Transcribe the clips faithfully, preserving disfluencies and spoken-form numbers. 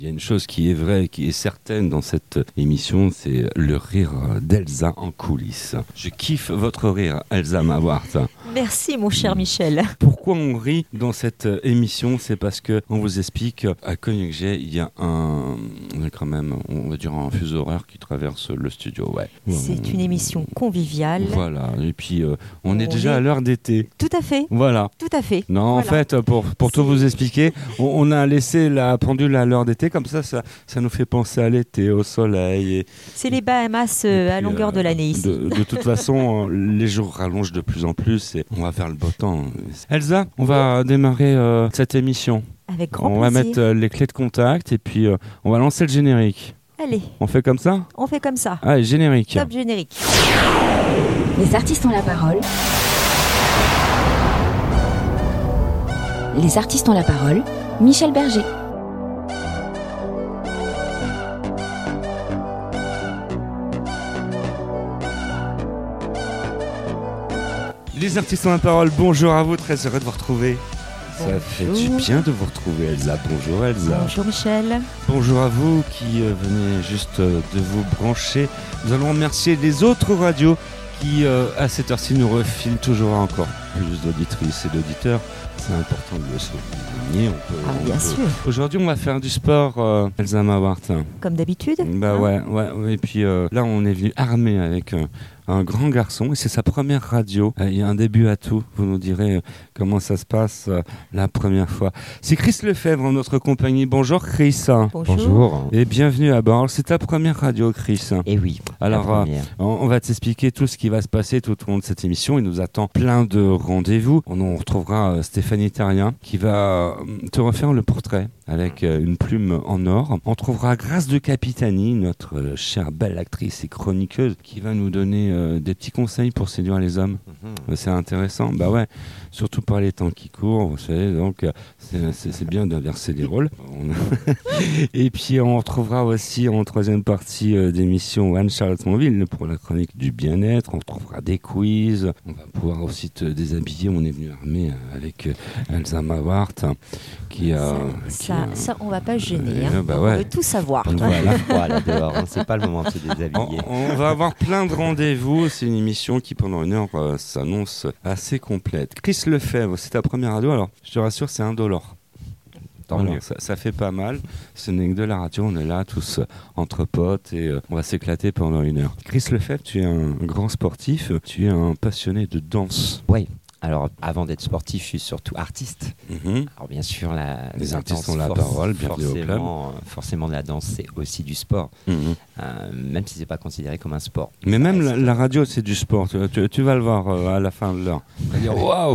Il y a une chose qui est vraie, qui est certaine dans cette émission, c'est le rire d'Elsa en coulisses. Je kiffe votre rire, Elsa Mawart. Merci mon cher Michel. Pourquoi on rit dans cette émission? C'est parce que on vous explique à Cognac-Jet, il y a un, quand même, on va dire un fuseau horaire qui traverse le studio. Ouais. C'est une émission conviviale. Voilà. Et puis euh, on, on est déjà est... à l'heure d'été. Tout à fait. Voilà. Tout à fait. Non, voilà. en fait, pour pour tout vous expliquer, on, on a laissé la pendule à l'heure d'été. Comme ça, ça, ça nous fait penser à l'été, au soleil. Et, c'est les Bahamas euh, puis, à longueur euh, de l'année ici. De, de toute façon, les jours rallongent de plus en plus et on va faire le beau temps. Elsa, on va démarrer euh, cette émission. Avec grand on plaisir. On va mettre euh, les clés de contact et puis euh, on va lancer le générique. Allez. On fait comme ça ? On fait comme ça. Allez, générique. Top générique. Les artistes ont la parole. Les artistes ont la parole. Michel Berger. Les artistes ont la parole, bonjour à vous, très heureux de vous retrouver. Bonjour. Ça fait du bien de vous retrouver, Elsa. Bonjour Elsa. Bonjour Michel. Bonjour à vous qui euh, venez juste euh, de vous brancher. Nous allons remercier les autres radios qui, euh, à cette heure-ci, nous refilent toujours encore plus d'auditrices et d'auditeurs. C'est important de le souligner. On peut, ah, on bien peut... sûr. Aujourd'hui, on va faire du sport, euh, Elsa Mawart. Comme d'habitude. Bah hein ouais, ouais, ouais. Et puis euh, là, on est venu armé avec euh, un grand garçon et c'est sa première radio. Euh, il y a un début à tout. Vous nous direz euh, comment ça se passe euh, la première fois. C'est Chris Lefebvre en notre compagnie. Bonjour Chris. Bonjour. Bonjour. Et bienvenue à bord. C'est ta première radio, Chris. Et oui. Alors, euh, on, on va t'expliquer tout ce qui va se passer tout au long de cette émission. Il nous attend plein de rendez-vous. On, on retrouvera euh, Stéphanie Terrien qui va euh, te refaire le portrait avec euh, une plume en or. On trouvera Grâce de Capitani, notre euh, chère belle actrice et chroniqueuse, qui va nous donner euh, des petits conseils pour séduire les hommes. Mm-hmm. C'est intéressant. Bah ouais, surtout par les temps qui courent, vous savez, donc euh, c'est, c'est, c'est bien d'inverser les rôles. Et puis on retrouvera aussi en troisième partie euh, d'émission Anne-Charlotte Monville pour la chronique du bien-être. On retrouvera des quiz. On va pouvoir aussi te déshabiller. On est venu armé avec euh, Elsa Mawart qui a... Euh, ça, euh, ça, on va pas se gêner. euh, hein. bah on ouais. veut tout savoir. On voit la froid là dehors, hein. C'est pas le moment de se déshabiller. On, on va avoir plein de rendez-vous. C'est une émission qui, pendant une heure, euh, s'annonce assez complète. Chris Lefebvre, c'est ta première radio. Alors, je te rassure, c'est indolore. Voilà, ça, ça fait pas mal. Ce n'est que de la radio. On est là tous euh, entre potes et euh, on va s'éclater pendant une heure. Chris Lefebvre, tu es un grand sportif. Tu es un passionné de danse. Oui. Alors, avant d'être sportif, je suis surtout artiste. Mm-hmm. Alors, bien sûr, la, les la artistes danse, ont la for- parole, bienvenue au club. Forcément, forcément, la danse, c'est aussi du sport, Mm-hmm. euh, même si c'est pas considéré comme un sport. Mais Ça même reste... la, la radio, c'est du sport. Tu, tu, tu vas le voir euh, à la fin de l'heure. Tu vas dire waouh.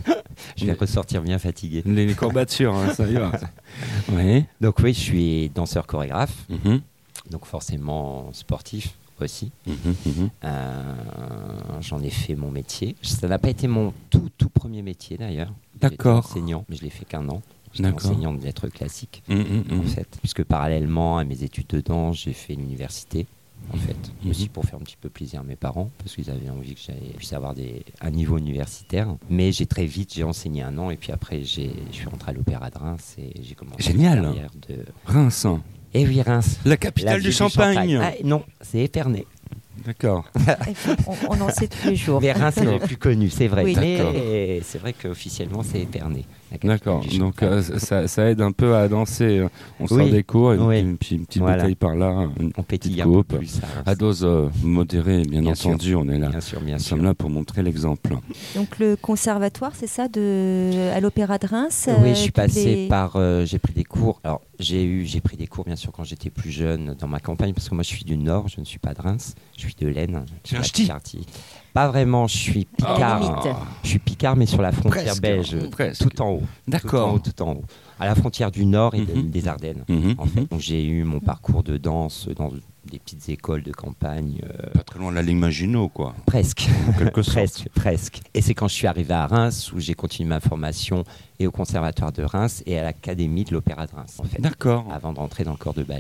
Je vais ressortir bien fatigué. Les, les courbatures, hein, ça y va. Oui. Donc oui, je suis danseur chorégraphe, Mm-hmm. donc forcément sportif aussi. Mmh, mmh. Euh, j'en ai fait mon métier. Ça n'a pas été mon tout tout premier métier d'ailleurs. D'accord. J'étais enseignant, mais je l'ai fait qu'un an. J'étais D'accord. enseignant de lettres classiques Mmh, mmh, en fait, puisque parallèlement à mes études de danse, j'ai fait l'université. En fait, Mmh. aussi pour faire un petit peu plaisir à mes parents, parce qu'ils avaient envie que j'aille puisse avoir des, un niveau universitaire. Mais j'ai très vite, j'ai enseigné un an, et puis après, j'ai, je suis rentré à l'Opéra de Reims et j'ai commencé Génial. une carrière de... Reims. Eh oui, Reims. La capitale La du ville Champagne. Ah, non, c'est Épernay. D'accord. on, on en sait tous les jours. Mais Reims, c'est le plus connu, c'est vrai. Oui. Mais c'est vrai qu'officiellement, c'est Épernay. D'accord. Donc euh, ça, ça aide un peu à danser. On sort Oui. des cours, une, Oui. une, une petite Voilà. bouteille par là, une On pétille petite un peu coupe. plus. à Reims. À dose euh, modérée, bien, Bien entendu, on est là. Bien sûr, bien Nous sûr. sommes là pour montrer l'exemple. Donc le conservatoire, c'est ça, de à l'Opéra de Reims. Oui, euh, je suis tous passé les- par. euh, j'ai pris des cours. Alors, j'ai eu, j'ai pris des cours bien sûr quand j'étais plus jeune dans ma campagne, parce que moi je suis du Nord, je ne suis pas de Reims, je suis de l'Aisne. Tu es un la ch'ti. Picardie. Pas vraiment, je suis Picard. limite. Je suis Picard, mais sur la frontière Presque, belge, presque. tout en haut. D'accord. Tout en haut, tout en haut. À la frontière du Nord et de- Mhm. des Ardennes. Mhm, En fait. mhm. Donc j'ai eu mon parcours de danse dans des petites écoles de campagne, euh, Pas très loin de la ligne Maginot, quoi. presque, En quelque sorte. presque, presque. Et c'est quand je suis arrivé à Reims où j'ai continué ma formation et au conservatoire de Reims et à l'académie de l'Opéra de Reims, en fait, D'accord. avant de rentrer dans le corps de ballet.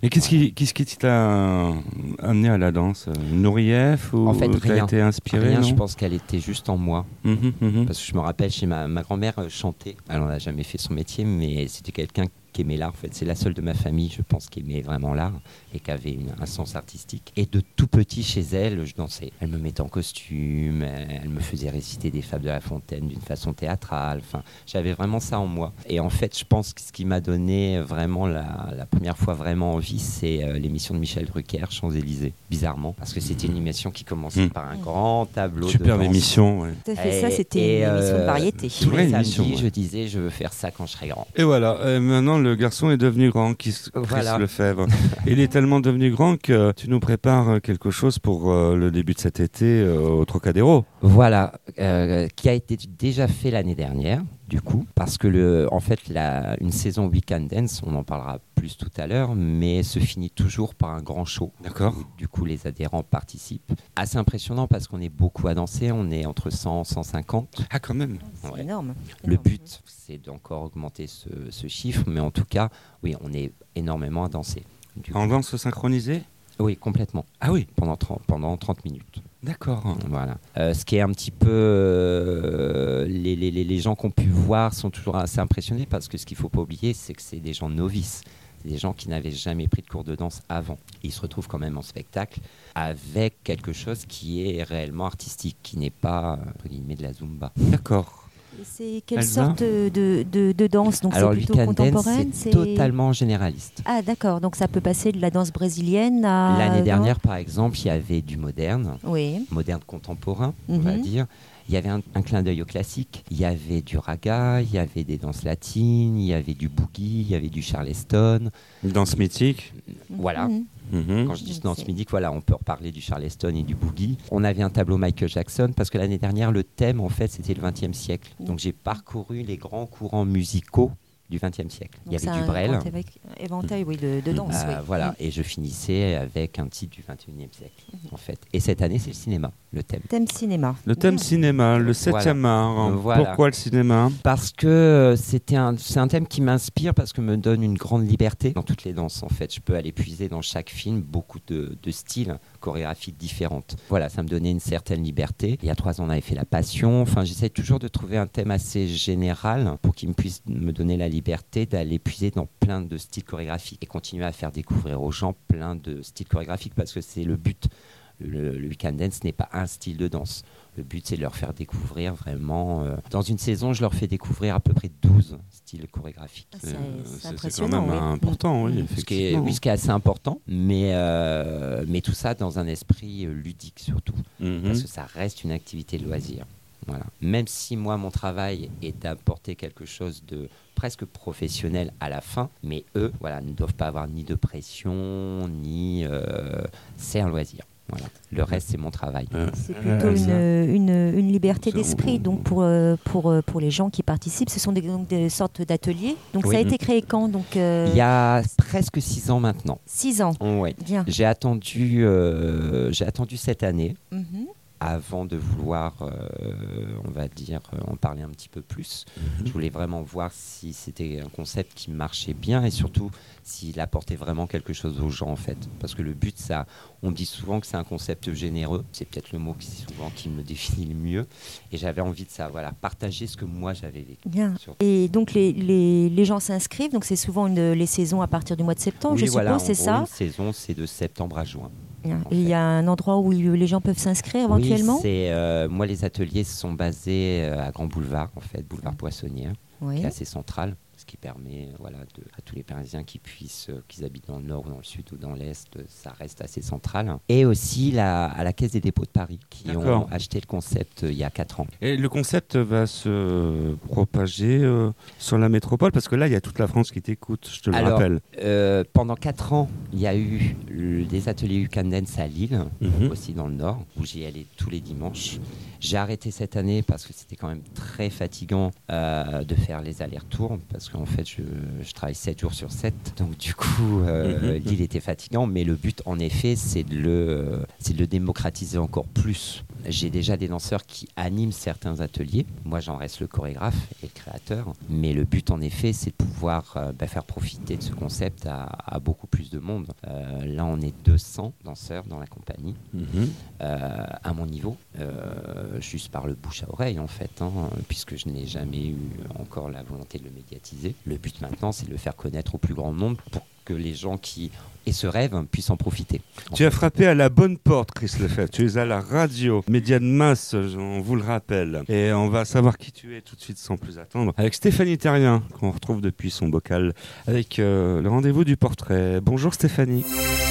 Et qu'est-ce qui, qu'est-ce qui t'a amené à la danse? Une oreillette ou En fait, t'as rien. été inspiré? Rien, non je pense qu'elle était juste en moi. Mhm, mhm. Parce que je me rappelle, chez ma, ma grand-mère euh, chantait. Elle n'a jamais fait son métier, mais c'était quelqu'un qui aimait l'art. En fait, c'est la seule de ma famille, je pense, qui aimait vraiment l'art et qui avait une, un sens artistique. Et de tout petit, chez elle, je dansais. Elle me mettait en costume, elle me faisait réciter des fables de La Fontaine d'une façon théâtrale. Enfin, j'avais vraiment ça en moi. Et en fait, je pense que ce qui m'a donné vraiment la, la première fois vraiment envie, c'est euh, l'émission de Michel Drucker, Champs-Élysées. Bizarrement, parce que c'était une émission qui commençait Mmh. par un grand tableau Superbe de danse. émission. Ouais. Tout à fait, Et- ça c'était et, une émission de euh, variété. Tous Ouais, les une émission, samedis, ouais. je disais, je veux faire ça quand je serai grand. Et voilà, euh, maintenant le garçon est devenu grand, Chris, Chris Voilà. Lefebvre. Il est tellement devenu grand que tu nous prépares quelque chose pour euh, le début de cet été euh, au Trocadéro. Voilà, euh, qui a été déjà fait l'année dernière, du coup, parce que le, en fait, la, une saison Weekend Dance, on en parlera plus tout à l'heure, mais se finit toujours par un grand show. D'accord. Du coup, les adhérents participent. Assez impressionnant parce qu'on est beaucoup à danser, on est entre cent et cent cinquante. Ah, quand même. C'est Ouais. énorme. Le énorme. but, c'est d'encore augmenter ce, ce chiffre, mais en tout cas, oui, on est énormément à danser. Du En coup, danse synchronisée? oui, complètement. Ah oui, Pendant trente, pendant trente minutes. d'accord. Voilà. Euh, ce qui est un petit peu... euh, les, les, les- les gens qu'on pu voir sont toujours assez impressionnés parce que ce qu'il ne faut pas oublier, c'est que c'est des gens novices. C'est des gens qui n'avaient jamais pris de cours de danse avant. Et ils se retrouvent quand même en spectacle avec quelque chose qui est réellement artistique, qui n'est pas, entre guillemets, de la Zumba. D'accord. Et c'est quelle Elsa sorte de, de, de danse? Donc Alors, c'est le plutôt weekend dance, contemporaine? c'est totalement généraliste. Ah d'accord, donc ça peut passer de la danse brésilienne à... L'année non dernière, par exemple, il y avait du moderne, Oui. moderne contemporain, on va Mhm. dire. Il y avait un, un clin d'œil au classique. Il y avait du raga, il y avait des danses latines, il y avait du boogie, il y avait du charleston. Danse mythique. Voilà. Mhm. Mhm. Quand je dis Donc, danse c'est- mythique, voilà, on peut reparler du charleston et du boogie. On avait un tableau Michael Jackson parce que l'année dernière, le thème, en fait, c'était le vingtième siècle. Donc j'ai parcouru les grands courants musicaux du vingtième siècle. Il y Donc, c'est avait du un Brel. grand évec- éventail, oui, de, de danse. Euh, oui. voilà, et je finissais avec un titre du vingt et unième siècle, en fait. Et cette année, c'est le cinéma, le thème. Thème cinéma. Le thème Bien. cinéma, le septième art. Voilà. Pourquoi le cinéma? Parce que euh, c'était un, c'est un thème qui m'inspire, parce que me donne une grande liberté dans toutes les danses, en fait. Je peux aller puiser dans chaque film beaucoup de, de styles chorégraphiques différentes. Voilà, ça me donnait une certaine liberté. Il y a trois ans, on avait fait La Passion. Enfin, j'essaie toujours de trouver un thème assez général pour qu'il me puisse me donner la liberté d'aller puiser dans plein de styles chorégraphiques et continuer à faire découvrir aux gens plein de styles chorégraphiques, parce que c'est le but. Le, le weekend dance n'est pas un style de danse. Le but, c'est de leur faire découvrir vraiment... euh, dans une saison, je leur fais découvrir à peu près douze styles chorégraphiques. Ah, c'est- Euh, c'est c'est- c'est quand impressionnant. même oui. important, oui, Ce qui, est, effectivement. oui, ce qui est assez important, mais, euh, mais tout ça dans un esprit euh, ludique surtout, Mhm. parce que ça reste une activité de loisir. Voilà. Même si moi, mon travail est d'apporter quelque chose de presque professionnel à la fin, mais eux, voilà, ne doivent pas avoir ni de pression, ni... euh, c'est un loisir. Voilà. Le reste, c'est mon travail. Euh, C'est euh, plutôt Elsa. une, une, une liberté Ça, d'esprit on- donc pour, euh, pour, euh, pour les gens qui participent. Ce sont des, donc des sortes d'ateliers. Donc Oui. ça a été créé quand donc, euh, Il y a presque six ans maintenant. Six ans. Ouais. Bien. J'ai attendu, euh, j'ai attendu cette année Mhm. avant de vouloir, euh, on va dire, euh, en parler un petit peu plus. Je voulais vraiment voir si c'était un concept qui marchait bien et surtout s'il apportait vraiment quelque chose aux gens, en fait. Parce que le but, ça, on me dit souvent que c'est un concept généreux. C'est peut-être le mot qui, souvent, qui me définit le mieux. Et j'avais envie de ça, voilà, partager ce que moi j'avais vécu. Bien. Surtout. Et donc les, les, les gens s'inscrivent. Donc c'est souvent une, les saisons à partir du mois de septembre, Oui, je voilà, suppose, c'est en gros, ça. Une saison, c'est de septembre à juin. Bien. en Et il y fait. a un endroit où les gens peuvent s'inscrire éventuellement. Oui, c'est, euh, moi, les ateliers sont basés euh, à Grand Boulevard, en fait, boulevard Poissonnière, Oui. qui est assez central, ce qui permet, euh, voilà, de, à tous les Parisiens qui puissent, euh, qu'ils habitent dans le nord ou dans le sud ou dans l'est, euh, ça reste assez central. Et aussi la, à la Caisse des dépôts de Paris, qui D'accord. ont acheté le concept euh, il y a quatre ans. Et le concept va se propager euh, sur la métropole, parce que là, il y a toute la France qui t'écoute, je te le Alors, rappelle. Euh, pendant quatre ans, il y a eu le- des ateliers Weekend Dance à Lille, Mhm. aussi dans le Nord, où j'y allais tous les dimanches. J'ai arrêté cette année parce que c'était quand même très fatigant euh, de faire les allers-retours, parce qu'en fait, je, je travaille sept jours sur sept. Donc du coup, euh, Mhm. Lille était fatigant, mais le but, en effet, c'est de le, c'est de le démocratiser encore plus. j'ai déjà des danseurs qui animent certains ateliers. Moi, j'en reste le chorégraphe et le créateur. Mais le but, en effet, c'est de pouvoir euh, bah, faire profiter de ce concept à, à beaucoup plus de monde. Euh, là, on est deux cents danseurs dans la compagnie, mmh. euh, à mon niveau, euh, juste par le bouche à oreille, en fait, hein, puisque je n'ai jamais eu encore la volonté de le médiatiser. Le but maintenant, c'est de le faire connaître au plus grand nombre pour que les gens qui aient ce rêve puissent en profiter. Tu as frappé à la bonne porte, Chris Lefebvre. Tu es à la radio, média de masse, on vous le rappelle. Et on va savoir qui tu es tout de suite sans plus attendre. Avec Stéphanie Terrien, qu'on retrouve depuis son bocal, avec euh, le rendez-vous du portrait. Bonjour Stéphanie.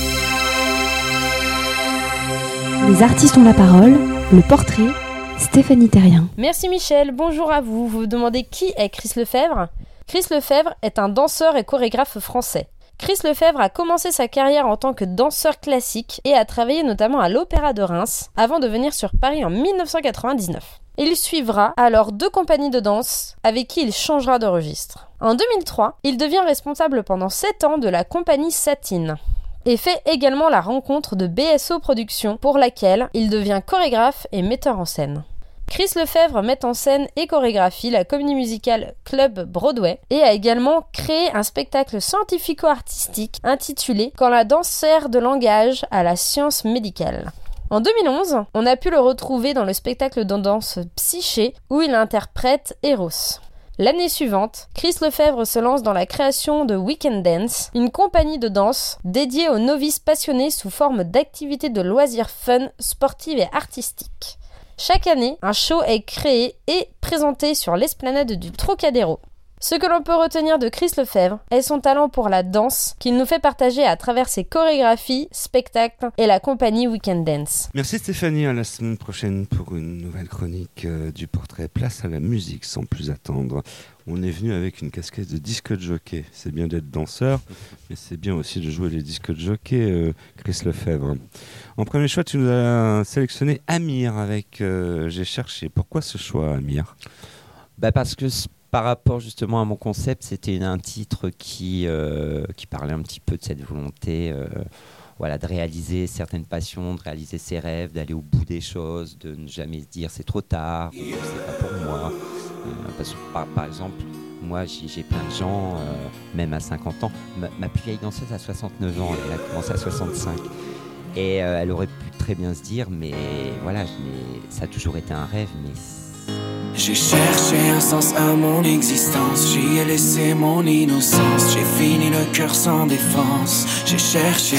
Les artistes ont la parole, le portrait, Stéphanie Terrien. Merci Michel, bonjour à vous. Vous vous demandez qui est Chris Lefebvre ? Chris Lefebvre est un danseur et chorégraphe français. Chris Lefebvre a commencé sa carrière en tant que danseur classique et a travaillé notamment à l'Opéra de Reims avant de venir sur Paris en dix-neuf cent quatre-vingt-dix-neuf. Il suivra alors deux compagnies de danse avec qui il changera de registre. En deux mille trois, il devient responsable pendant sept ans de la compagnie Satine et fait également la rencontre de B S O Productions pour laquelle il devient chorégraphe et metteur en scène. Chris Lefebvre met en scène et chorégraphie la comédie musicale Club Broadway et a également créé un spectacle scientifico-artistique intitulé « Quand la danse sert de langage à la science médicale ». En deux mille onze, on a pu le retrouver dans le spectacle de danse Psyché où il interprète Eros. L'année suivante, Chris Lefebvre se lance dans la création de Weekend Dance, une compagnie de danse dédiée aux novices passionnés sous forme d'activités de loisirs fun, sportives et artistiques. Chaque année, un show est créé et présenté sur l'esplanade du Trocadéro. Ce que l'on peut retenir de Chris Lefebvre est son talent pour la danse qu'il nous fait partager à travers ses chorégraphies, spectacles et la compagnie Weekend Dance. Merci Stéphanie, à la semaine prochaine pour une nouvelle chronique euh, du portrait. Place à la musique sans plus attendre. On est venu avec une casquette de disque de jockey. C'est bien d'être danseur, mais c'est bien aussi de jouer les disques de jockey, euh, Chris Lefebvre. En premier choix, tu nous as sélectionné Amir avec euh, J'ai cherché. Pourquoi ce choix, Amir ? Bah parce que par rapport justement à mon concept, c'était un titre qui, euh, qui parlait un petit peu de cette volonté euh, voilà, de réaliser certaines passions, de réaliser ses rêves, d'aller au bout des choses, de ne jamais se dire c'est trop tard, c'est pas pour moi. Euh, parce que par, par exemple, moi j'ai, j'ai plein de gens, euh, même à cinquante ans, ma, ma plus vieille danseuse a soixante-neuf ans, elle a commencé à soixante-cinq. Et euh, elle aurait pu très bien se dire, mais voilà, je ça a toujours été un rêve, mais... J'ai cherché un sens à mon existence, j'y ai laissé mon innocence, j'ai fini le cœur sans défense, j'ai cherché...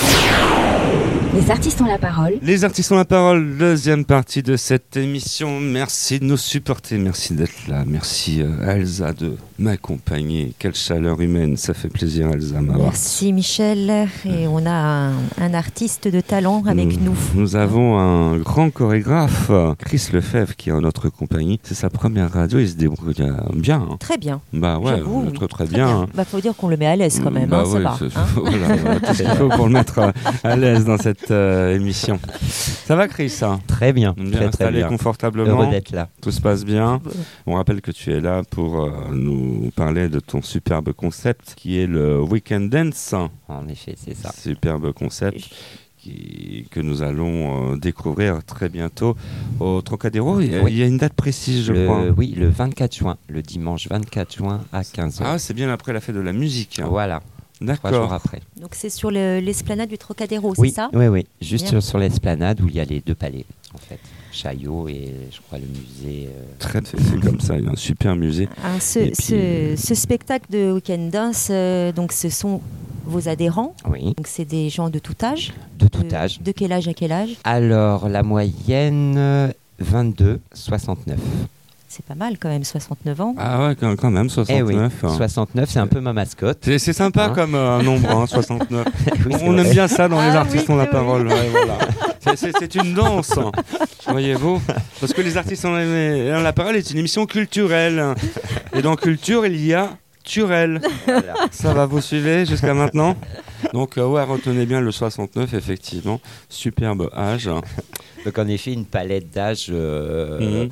Les artistes ont la parole. Les artistes ont la parole, deuxième partie de cette émission. Merci de nous supporter, merci d'être là, merci euh, Elsa de m'accompagner. Quelle chaleur humaine, ça fait plaisir Elsa m'avoir. Merci Michel, et on a un, un artiste de talent avec nous. Nous, nous avons un grand chorégraphe, Chris Lefebvre, qui est en notre compagnie. C'est sa première radio, il se débrouille bien. Hein. Très bien. Bah ouais, J'avoue, très, très très bien. bien. Hein. Bah faut dire qu'on le met à l'aise quand même, bah hein, ouais, ça va. c'est, Hein voilà, voilà, tout ce qu'il faut pour le mettre à, à l'aise dans cette euh, émission. Ça va Chris hein? Très bien, bien très, très installé bien. confortablement. Heureux d'être là. Tout se passe bien. On rappelle que tu es là pour euh, nous parler de ton superbe concept qui est le Weekend Dance. En effet, c'est ça. Superbe concept qui, que nous allons euh, découvrir très bientôt au Trocadéro. Il y a, Oui. il y a une date précise, je le, crois. Oui, le vingt-quatre juin, le dimanche vingt-quatre juin à quinze heures. Ah, c'est bien après la fête de la musique. Hein. Voilà, D'accord. trois jours après. Donc c'est sur le, l'esplanade du Trocadéro, Oui, c'est ça? oui, oui. Juste Bien. sur, sur l'esplanade où il y a les deux palais, en fait. Chaillot et je crois le musée. Euh... Très, c'est, c'est comme ça, il y a un super musée. Ah, ce, Et puis, ce, euh, ce spectacle de Weekend Dance, euh, donc ce sont vos adhérents. Oui, Donc c'est des gens de tout âge. de tout De- âge. De quel âge à quel âge? Alors, la moyenne, euh, vingt-deux soixante-neuf. C'est pas mal quand même, soixante-neuf ans. Ah ouais, quand, quand même, Eh oui, soixante-neuf. hein. soixante-neuf, c'est un peu ma mascotte. C'est, c'est sympa Hein comme euh, nombre, hein, soixante-neuf. Oui, c'est On vrai. aime bien ça dans les Ah artistes oui, ont la oui. parole. Ouais, voilà. c'est, c'est, c'est une danse, hein. Voyez-vous. Parce que les artistes ont la, la parole est une émission culturelle. Et dans culture, il y a Turel. Voilà. Ça va, vous suivez jusqu'à maintenant? Donc, euh, ouais, retenez bien le soixante-neuf, effectivement. Superbe âge. Donc, en effet, une palette d'âge. euh, Mhm.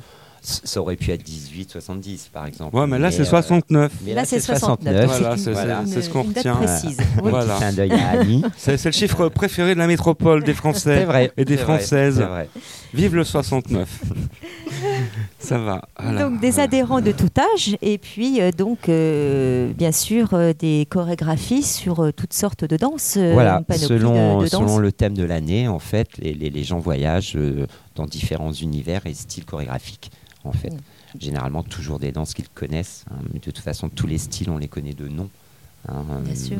Ça aurait pu être dix-huit, soixante-dix par exemple. Ouais, mais là, c'est euh, soixante-neuf. mais Là, c'est soixante-neuf. Voilà, c'est Voilà. c'est- c'est ce qu'on Une date retient. précise. Un Oui. Voilà. petit clin d'œil à Annie. C'est c'est le chiffre préféré de la métropole des Français. C'est vrai. Et des c'est vrai, Françaises. c'est vrai. Vive le soixante-neuf. Ça va. Voilà. Donc des adhérents de tout âge et puis euh, donc euh, bien sûr euh, des chorégraphies sur euh, toutes sortes de danses. euh, Voilà, une panoplie selon, de, de danses. selon le thème de l'année, en fait, les, les, les gens voyagent euh, dans différents univers et styles chorégraphiques, en fait. Mm. Généralement, toujours des danses qu'ils connaissent. Hein, mais de toute façon, tous les styles, on les connaît de nom. Hein, Bien sûr.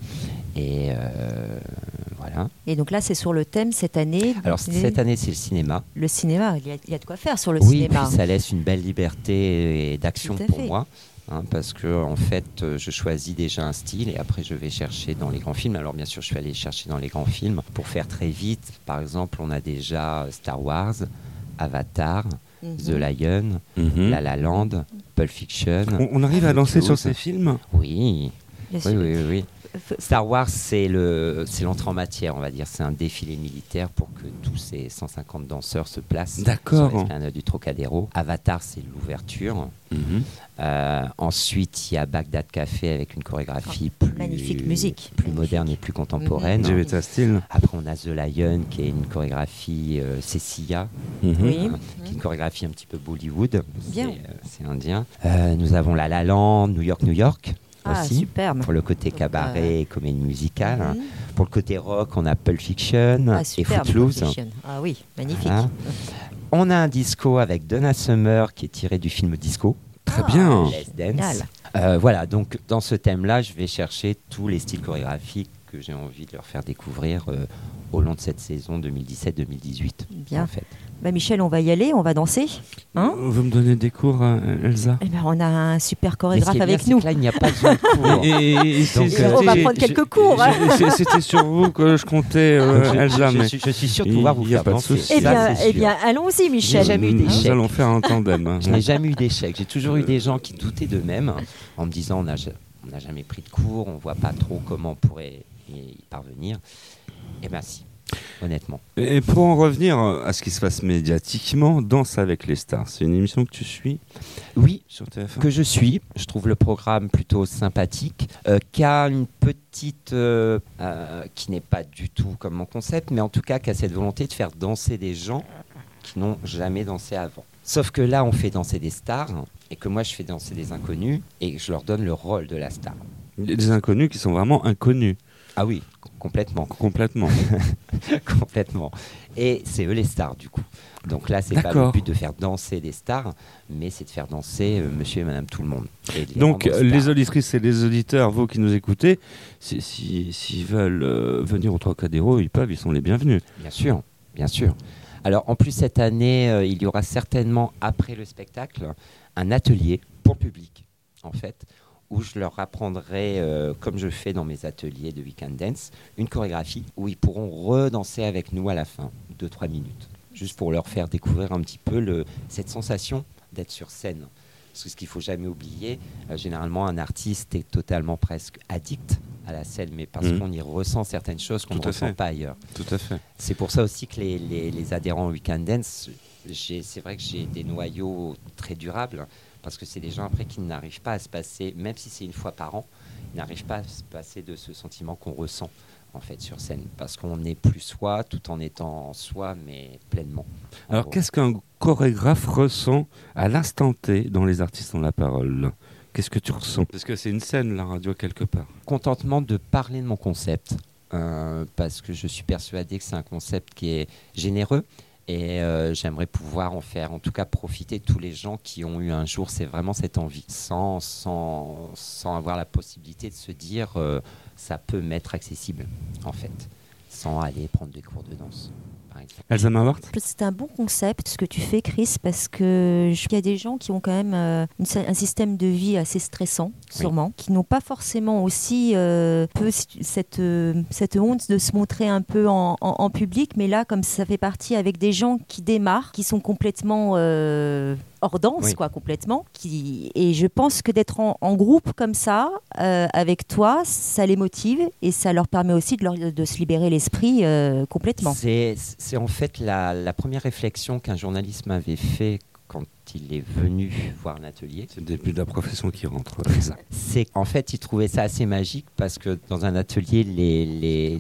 Et euh, voilà. Et donc là c'est sur le thème cette année. Alors, c'est cette année, c'est le cinéma. le cinéma, il y, a, il y a de quoi faire sur le Oui, cinéma. puis ça laisse une belle liberté et d'action Tout à pour fait. moi. Hein, parce que en fait, euh, je choisis déjà un style et après je vais chercher dans les grands films. Alors bien sûr, je suis allé chercher dans les grands films pour faire très vite. Par exemple, on a déjà Star Wars, Avatar, Mhm. The Lion, Mhm. La La Land, Pulp Fiction. On, on arrive à danser Close. sur ces films. Oui, Bien oui, sûr. oui, oui, oui. F- Star Wars, c'est le, c'est l'entrée en matière, on va dire. C'est un défilé militaire pour que tous ces cent cinquante danseurs se placent D'accord. sur l'esplanade du Trocadéro. Avatar, c'est l'ouverture. Mhm. Euh, ensuite, il y a Bagdad Café avec une chorégraphie plus, magnifique musique. plus Magnifique. moderne et plus contemporaine. Mhm. Jevetta Steele. Après, on a The Lion qui est une chorégraphie euh, Cecilia, Mhm. Oui. hein, qui est une chorégraphie un petit peu Bollywood. Bien. C'est, euh, c'est indien. Euh, nous avons La La Land, New York, New York Ah aussi. superbe. Pour le côté cabaret et comédie musicale. Mhm. Pour le côté rock, on a Pulp Fiction Ah et superbe. Footloose. Pulp Fiction. Ah oui, magnifique. Voilà. On a un disco avec Donna Summer qui est tiré du film Disco. Très Ah. bien. Let's Dance. Génial. Euh, voilà, donc dans ce thème-là, je vais chercher tous les styles chorégraphiques que j'ai envie de leur faire découvrir euh, au long de cette saison deux mille dix-sept deux mille dix-huit. Bien. En fait. Bah, Michel, on va y aller, on va danser. Hein Vous me donnez des cours, euh, Elsa Eh ben, on a un super Mais ce chorégraphe qui est bien, avec c'est nous. que là, il n'y a pas besoin de cours. Et- et- et c'est- Donc, c'était- on va prendre j'ai- quelques cours, hein. j'ai- j'ai- C'était sur vous que je comptais, euh, je, Elsa, je mais suis, je suis sûr de il- pouvoir vous il y a faire pas de danser. souci. Eh Ça, bien, c'est eh sûr. bien allons-y, Michel. J'ai jamais eu nous d'échec. allons faire un tandem. hein. Je n'ai jamais eu d'échec. J'ai toujours eu des gens qui doutaient d'eux-mêmes en me disant on n'a ja- on n'a jamais pris de cours, on ne voit pas trop comment on pourrait y y parvenir. Et bien si, honnêtement. Et pour en revenir à ce qui se passe médiatiquement, Danse avec les stars, c'est une émission que tu suis Oui, sur T F un. que je suis. Je trouve le programme plutôt sympathique, euh, qui a une petite, euh, euh, qui n'est pas du tout comme mon concept, mais en tout cas qui a cette volonté de faire danser des gens qui n'ont jamais dansé avant. Sauf que là, on fait danser des stars, et que moi, je fais danser des inconnus, et je leur donne le rôle de la star. Des inconnus qui sont vraiment inconnus, Ah oui, c- complètement, complètement. complètement. Et c'est eux les stars, du coup. Donc là, c'est pas le D'accord. but de faire danser des stars, mais c'est de faire danser euh, monsieur et madame tout le monde. et de les Donc, rendre euh, les stars. auditrices et les auditeurs, vous qui nous écoutez, si- si- s'ils veulent euh, venir au Trocadéro, ils peuvent, ils sont les bienvenus. Bien sûr, bien sûr. Alors, en plus, cette année, euh, il y aura certainement, après le spectacle, un atelier pour le public, en fait, où je leur apprendrai, euh, comme je fais dans mes ateliers de Weekend Dance, une chorégraphie où ils pourront redanser avec nous à la fin, deux trois minutes, juste pour leur faire découvrir un petit peu le, cette sensation d'être sur scène. Parce que ce qu'il ne faut jamais oublier, euh, généralement, un artiste est totalement presque addict à la scène, mais parce Mhm. qu'on y ressent certaines choses qu'on Tout ne à ressent fait. pas ailleurs. Tout à fait. C'est pour ça aussi que les, les- les adhérents au Weekend Dance, j'ai- c'est vrai que j'ai des noyaux très durables, parce que c'est des gens après qui n'arrivent pas à se passer, même si c'est une fois par an, ils n'arrivent pas à se passer de ce sentiment qu'on ressent en fait sur scène, parce qu'on n'est plus soi tout en étant soi, mais pleinement. En Alors, gros. qu'est-ce qu'un chorégraphe ressent à l'instant T dans Les Artistes ont la parole? Qu'est-ce que tu ressens? Parce que c'est une scène, la radio, quelque part. Contentement de parler de mon concept, euh, parce que je suis persuadé que c'est un concept qui est généreux, et euh, j'aimerais pouvoir en faire, en tout cas profiter tous les gens qui ont eu un jour, c'est vraiment cette envie, sans, sans, sans avoir la possibilité de se dire euh, ça peut m'être accessible, en fait, sans aller prendre des cours de danse, par exemple. Elsa Mawart? C'est un bon concept ce que tu fais, Chris, parce que je- il y a des gens qui ont quand même euh, une sy- un système de vie assez stressant, sûrement, qui n'ont pas forcément aussi euh, peu c- cette, euh, cette honte de se montrer un peu en, en- en public, mais là, comme ça fait partie avec des gens qui démarrent, qui sont complètement euh, hors danse, Oui. quoi, complètement. Qui, et je pense que d'être en, en groupe comme ça, euh, avec toi, ça les motive et ça leur permet aussi de, leur- de se libérer l'esprit euh, complètement. C'est, c'est en fait la, la première réflexion qu'un journaliste m'avait fait quand il est venu voir l'atelier. C'est le début de la profession qui rentre. Elsa. C'est en fait, il trouvait ça assez magique parce que dans un atelier, les, les,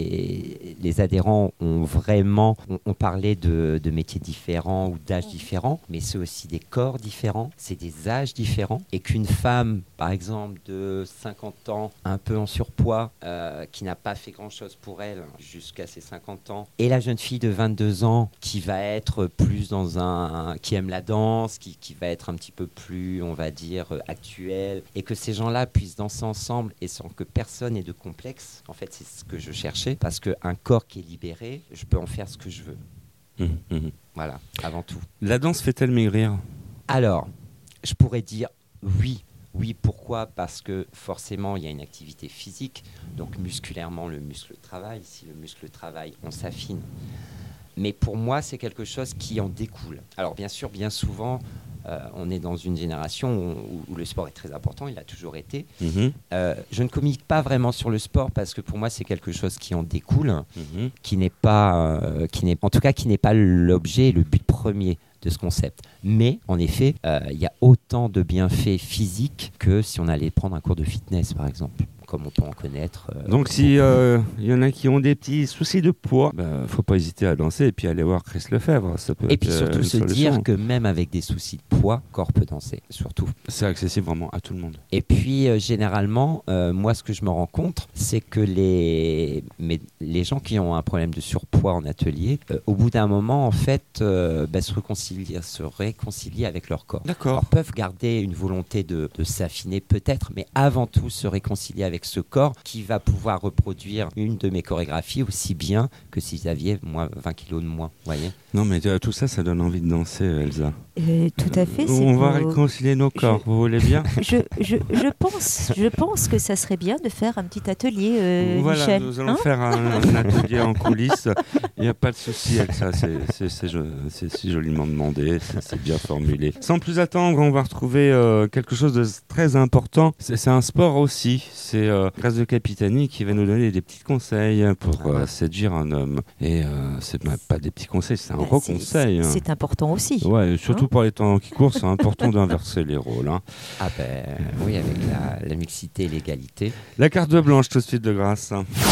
les, les adhérents ont vraiment, on, on parlait de, de métiers différents ou d'âges différents, mais c'est aussi des corps différents, c'est des âges différents, et qu'une femme, par exemple, de cinquante ans, un peu en surpoids, euh, qui n'a pas fait grand-chose pour elle jusqu'à ses cinquante ans, et la jeune fille de vingt-deux ans qui va être plus dans un, qui aime la danse, Qui, qui va être un petit peu plus, on va dire, euh, actuel, et que ces gens-là puissent danser ensemble et sans que personne ait de complexe. En fait, c'est ce que je cherchais, parce qu'un corps qui est libéré, je peux en faire ce que je veux. Mmh, mmh. Voilà, avant tout. La danse fait-elle maigrir ? Alors, je pourrais dire oui. Oui, pourquoi ? Parce que forcément, il y a une activité physique, donc musculairement, le muscle travaille. Si le muscle travaille, on s'affine. Mais pour moi, c'est quelque chose qui en découle. Alors bien sûr, bien souvent, euh, on est dans une génération où, où le sport est très important, il a toujours été. Mmh. Euh, je ne communique pas vraiment sur le sport parce que pour moi, c'est quelque chose qui en découle, Mmh. qui n'est pas, euh, qui n'est, en tout cas, qui n'est pas l'objet, le but premier de ce concept. Mais en effet, euh, il y a autant de bienfaits physiques que si on allait prendre un cours de fitness, par exemple, comme on peut en connaître. Euh, Donc s'il euh, y en a qui ont des petits soucis de poids, il bah, ne faut pas hésiter à danser et puis aller voir Chris Lefebvre. Ça peut et être, puis surtout euh, se solution. dire que même avec des soucis de poids, corps peut danser, surtout. C'est accessible vraiment à tout le monde. Et puis euh, généralement, euh, moi ce que je me rends compte, c'est que les, mais, les gens qui ont un problème de surpoids en atelier, euh, au bout d'un moment, en fait, euh, bah, se, réconcilier, se réconcilier avec leur corps. D'accord. Alors, peuvent garder une volonté de, de s'affiner peut-être, mais avant tout se réconcilier avec ce corps qui va pouvoir reproduire une de mes chorégraphies aussi bien que s'ils avaient moi, vingt kilos de moins. Voyez. Non mais euh, tout ça, ça donne envie de danser, Elsa. Euh, tout à fait. Euh, c'est on va pour- réconcilier nos corps, Je- vous voulez bien? Je, je, je, pense, je pense que ça serait bien de faire un petit atelier, euh, Voilà, Michel. nous allons Hein faire un, un atelier en coulisses. Il n'y a pas de souci avec ça, c'est, c'est, c'est, jo- c'est si joliment demandé, c'est, c'est bien formulé. Sans plus attendre, on va retrouver euh, quelque chose de très important. C'est, c'est un sport aussi. C'est euh, Grâce de Capitani qui va nous donner des petits conseils pour euh, séduire un homme. Et euh, c'est bah, pas des petits conseils, c'est un Bah, gros c'est- conseil. c'est, hein. c'est important aussi. Ouais, et surtout Hein pour les temps qui courent, c'est important d'inverser les rôles. Hein. Ah ben oui, avec la, la mixité et l'égalité. La carte blanche tout de suite de Grâce.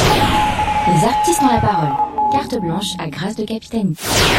Les artistes ont la parole. Carte blanche à Grâce de Capitani.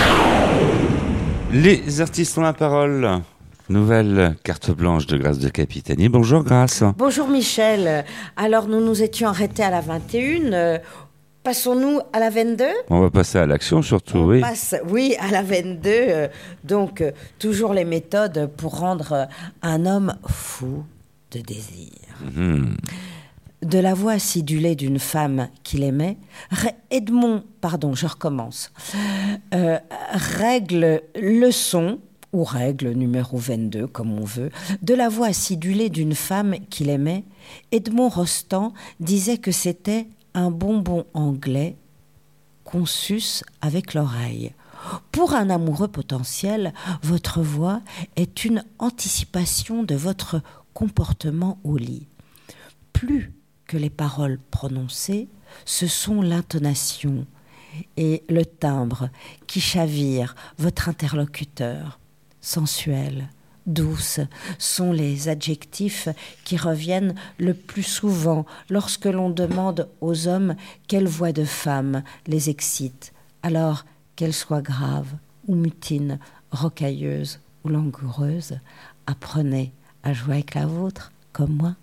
Les artistes ont la parole. Nouvelle carte blanche de Grâce de Capitani. Bonjour Grâce. Bonjour Michel. Alors nous nous étions arrêtés à la vingt et une. Euh, Passons-nous à la vingt-deux? On va passer à l'action surtout, On oui. passe, oui, à la vingt-deux. euh, donc, euh, toujours les méthodes pour rendre euh, un homme fou de désir. Mhm. De la voix acidulée d'une femme qu'il aimait, Ré- Edmond, pardon, je recommence, euh, règle leçon, ou règle numéro vingt-deux, comme on veut, de la voix acidulée d'une femme qu'il aimait, Edmond Rostand disait que c'était un bonbon anglais qu'on suce avec l'oreille. Pour un amoureux potentiel, votre voix est une anticipation de votre comportement au lit. Plus que les paroles prononcées, ce sont l'intonation et le timbre qui chavirent votre interlocuteur. Sensuel, douce sont les adjectifs qui reviennent le plus souvent lorsque l'on demande aux hommes quelle voix de femme les excite, alors qu'elle soit grave ou mutine, rocailleuse ou langoureuse. Apprenez à jouer avec la vôtre, comme moi.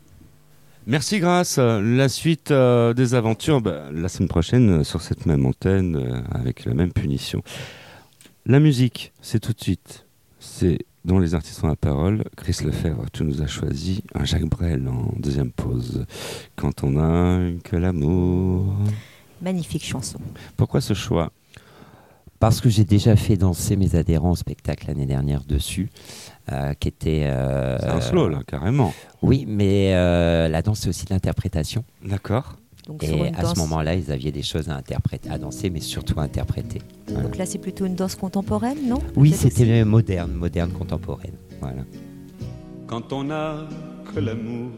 Merci Grâce. La suite euh, des aventures, bah, la semaine prochaine euh, sur cette même antenne euh, avec la même punition. La musique, c'est tout de suite. C'est dans Les artistes ont la parole. Chris Lefebvre, tu nous as choisi un Jacques Brel en deuxième pause. Quand on a que l'amour. Magnifique chanson. Pourquoi ce choix? Parce que j'ai déjà fait danser mes adhérents au spectacle l'année dernière dessus, euh, qui était... euh, C'est un slow là, carrément. Oui, mais euh, la danse, c'est aussi de l'interprétation. D'accord. Donc, sur Et une à danse- ce moment-là, ils avaient des choses à interpréter, à danser, mais surtout à interpréter. Voilà. Donc là, c'est plutôt une danse contemporaine, non? Oui, Peut-être aussi. c'était moderne, moderne, contemporaine. Voilà. Quand on n'a que l'amour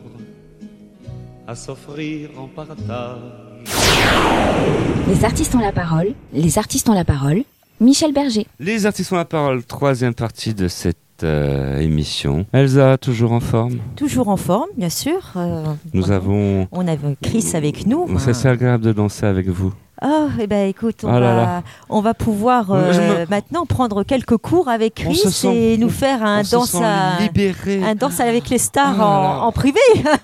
à s'offrir en partage. Les artistes ont la parole. Les artistes ont la parole. Michel Berger. Les artistes ont la parole, troisième partie de cette euh, émission. Elsa, toujours en forme? Toujours en forme, bien sûr. Euh, Nous on, avons... On a Chris avec nous. C'est assez agréable de danser avec vous. Oh, eh ben écoute, on, oh là va, là. on va pouvoir euh, me... maintenant prendre quelques cours avec Chris sent, et nous faire un danse, à, un danse avec les stars oh en, en privé.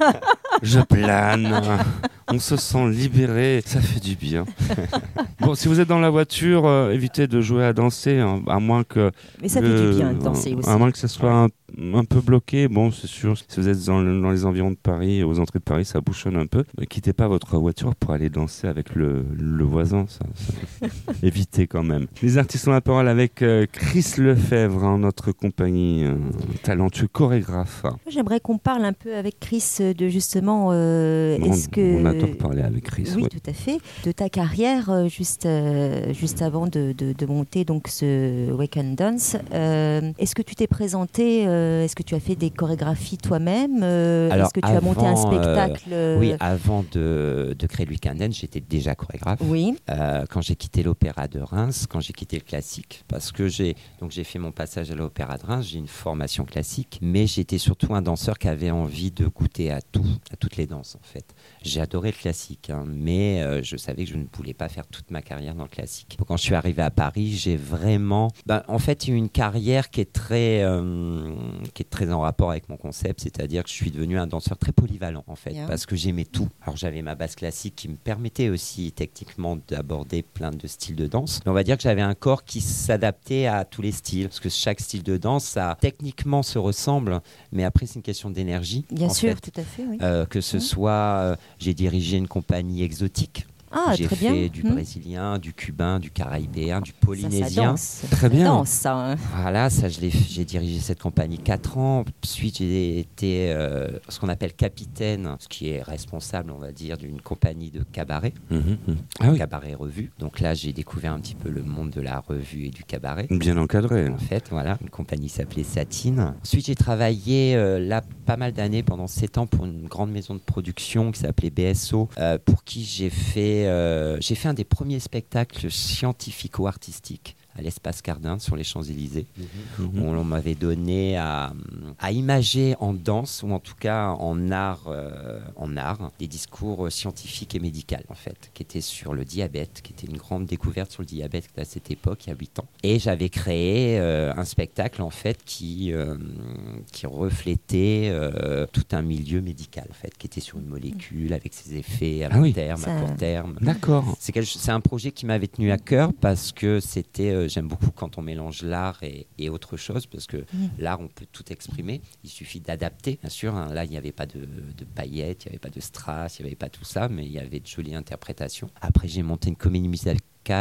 Je plane. On se sent libéré, ça fait du bien. Bon, si vous êtes dans la voiture, euh, évitez de jouer à danser, hein, à moins que... Mais ça le, fait du bien de danser aussi. À moins que ça soit un, un peu bloqué. Bon, c'est sûr, si vous êtes dans, dans les environs de Paris, aux entrées de Paris, ça bouchonne un peu. Ne quittez pas votre voiture pour aller danser avec le, le voisin. Ça, ça évitez quand même. Les artistes ont la parole avec euh, Chris Lefebvre, hein, notre compagnie, euh, talentueux chorégraphe. J'aimerais qu'on parle un peu avec Chris de justement... Euh, bon, est-ce que... On adore parler avec Chris. Oui, ouais. tout à fait. De ta carrière, euh, juste, euh, juste avant de, de, de monter donc, ce Wake and Dance, euh, est-ce que tu t'es présenté, euh, est-ce que tu as fait des chorégraphies toi-même euh, Alors, est-ce que tu avant, as monté un spectacle euh, Oui, avant de, de créer le Wake and Dance, j'étais déjà chorégraphe. Oui. Euh, quand j'ai quitté l'Opéra de Reims, quand j'ai quitté le classique, parce que j'ai, donc j'ai fait mon passage à l'Opéra de Reims, j'ai une formation classique, mais j'étais surtout un danseur qui avait envie de goûter à tout, à toutes les danses en fait. J'ai adoré le classique, hein, mais euh, je savais que je ne voulais pas faire toute ma carrière dans le classique. Donc, quand je suis arrivé à Paris, j'ai vraiment... Ben, en fait, eu une carrière qui est, très, euh, qui est très en rapport avec mon concept, c'est-à-dire que je suis devenu un danseur très polyvalent, en fait, yeah. parce que j'aimais tout. Alors, j'avais ma base classique qui me permettait aussi, techniquement, d'aborder plein de styles de danse. Mais on va dire que j'avais un corps qui s'adaptait à tous les styles, parce que chaque style de danse, ça, techniquement, se ressemble, mais après, c'est une question d'énergie. Bien sûr, fait. tout à fait, oui. Euh, que ce mmh. soit... Euh, j'ai dirigé une compagnie exotique. Ah, j'ai très fait bien. du mmh. brésilien, du cubain, du caraïbéen, du polynésien. Ça, ça danse. Très bien. Ça danse, ça, hein. Voilà, ça, je l'ai, j'ai dirigé cette compagnie quatre ans. Ensuite, j'ai été euh, ce qu'on appelle capitaine, ce qui est responsable, on va dire, d'une compagnie de cabaret, mmh, mmh. Ah, oui. cabaret revue. Donc là, j'ai découvert un petit peu le monde de la revue et du cabaret. Bien encadré. En fait, voilà, une compagnie s'appelait Satine. Ensuite, j'ai travaillé euh, là pas mal d'années, pendant sept ans, pour une grande maison de production qui s'appelait B S O, euh, pour qui j'ai fait, euh, j'ai fait un des premiers spectacles scientifico-artistiques à l'Espace Cardin sur les Champs-Élysées. Mmh. Où on m'avait donné à, à imager en danse, ou en tout cas en art, euh, en art, des discours scientifiques et médicaux, en fait, qui étaient sur le diabète, qui était une grande découverte sur le diabète à cette époque, il y a huit ans. Et j'avais créé euh, un spectacle, en fait, qui, euh, qui reflétait euh, tout un milieu médical, en fait, qui était sur une molécule, avec ses effets à long ah oui. terme, Ça... à court terme. D'accord. C'est, quelque... c'est un projet qui m'avait tenu à cœur, parce que c'était... Euh, j'aime beaucoup quand on mélange l'art et, et autre chose, parce que mmh. l'art, on peut tout exprimer. Il suffit d'adapter, bien sûr. Hein. Là, il n'y avait pas de, de paillettes, il n'y avait pas de strass, il n'y avait pas tout ça, mais il y avait de jolies interprétations. Après, j'ai monté une comédie musicale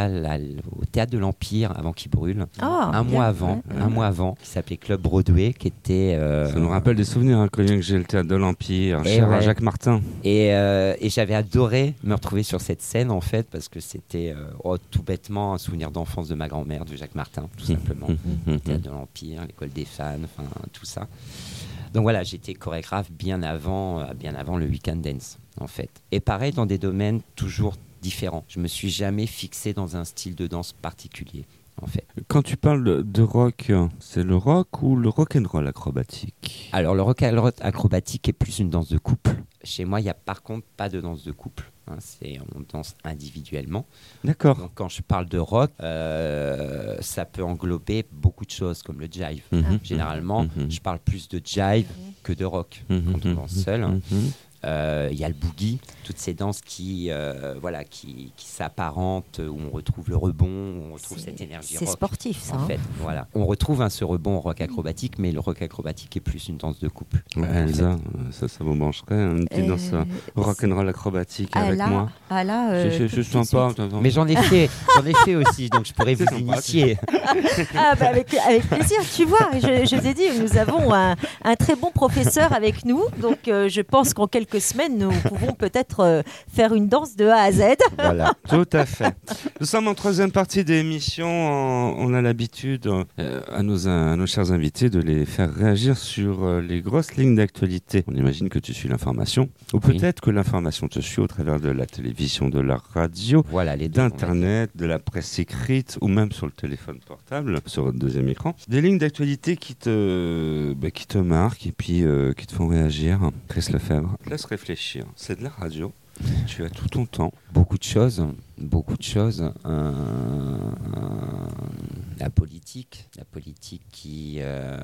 au Théâtre de l'Empire avant qu'il brûle, oh, un bien. mois avant, ouais, un ouais. mois avant, qui s'appelait Club Broadway, qui était. Euh, Ça nous rappelle des souvenirs, hein, quand j'ai le Théâtre de l'Empire, cher ouais. à Jacques Martin. Et, euh, et j'avais adoré me retrouver sur cette scène, en fait, parce que c'était euh, oh, tout bêtement un souvenir d'enfance de ma grand-mère, de Jacques Martin, tout simplement. Le Théâtre de l'Empire, l'école des fans, enfin tout ça. Donc voilà, j'étais chorégraphe bien avant, euh, bien avant le Wake and Dance, en fait. Et pareil, dans des domaines toujours différents. Je me suis jamais fixé dans un style de danse particulier, en fait. Quand tu parles de, de rock, c'est le rock ou le rock and roll acrobatique? Alors, le rock and roll acrobatique est plus une danse de couple. Chez moi, il n'y a par contre pas de danse de couple. Hein, c'est, on danse individuellement. D'accord. Donc, quand je parle de rock, euh, ça peut englober beaucoup de choses, comme le jive. Mm-hmm. Généralement, mm-hmm. je parle plus de jive mm-hmm. que de rock, mm-hmm. quand on danse seul. Il mm-hmm. euh, y a le boogie, toutes ces danses qui, euh, voilà, qui, qui s'apparentent, où on retrouve le rebond, où on retrouve c'est, cette énergie c'est rock. C'est sportif, ça. En hein. fait, voilà. On retrouve hein, ce rebond au rock acrobatique, mais le rock acrobatique est plus une danse de couple. Ouais, Elsa, ça, ça vous brancherait, une petite euh, danse rock and roll acrobatique ah, avec là, moi. Ah là, euh, je, je, je suis sympa. Mais j'en ai fait, j'en ai fait aussi, donc je pourrais vous initier. Ah, bah avec, avec plaisir, tu vois. Je, je t'ai dit, nous avons un, un très bon professeur avec nous, donc euh, je pense qu'en quelques quelques semaines, nous pouvons peut-être euh, faire une danse de A à Z. Voilà. Tout à fait. Nous sommes en troisième partie de l'émission. On a l'habitude, euh, à, nos, à nos chers invités, de les faire réagir sur euh, les grosses lignes d'actualité. On imagine que tu suis l'information, ou Oui. peut-être que l'information te suit au travers de la télévision, de la radio, Voilà les deux, on va dire. d'Internet, de la presse écrite, ou même sur le téléphone portable, sur votre deuxième écran. Des lignes d'actualité qui te, bah, qui te marquent et puis euh, qui te font réagir. Chris Lefebvre, laisse réfléchir. C'est de la radio. Tu as tout ton temps. Beaucoup de choses, beaucoup de choses. Euh, euh, la politique, la politique qui,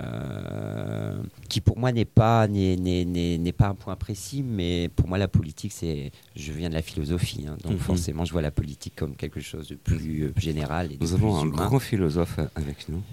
euh, qui pour moi n'est pas, n'est, n'est, n'est, n'est pas un point précis, mais pour moi la politique, c'est, je viens de la philosophie, hein, donc Mhm. forcément je vois la politique comme quelque chose de plus euh, général et de Nous plus avons un humain. grand philosophe avec nous.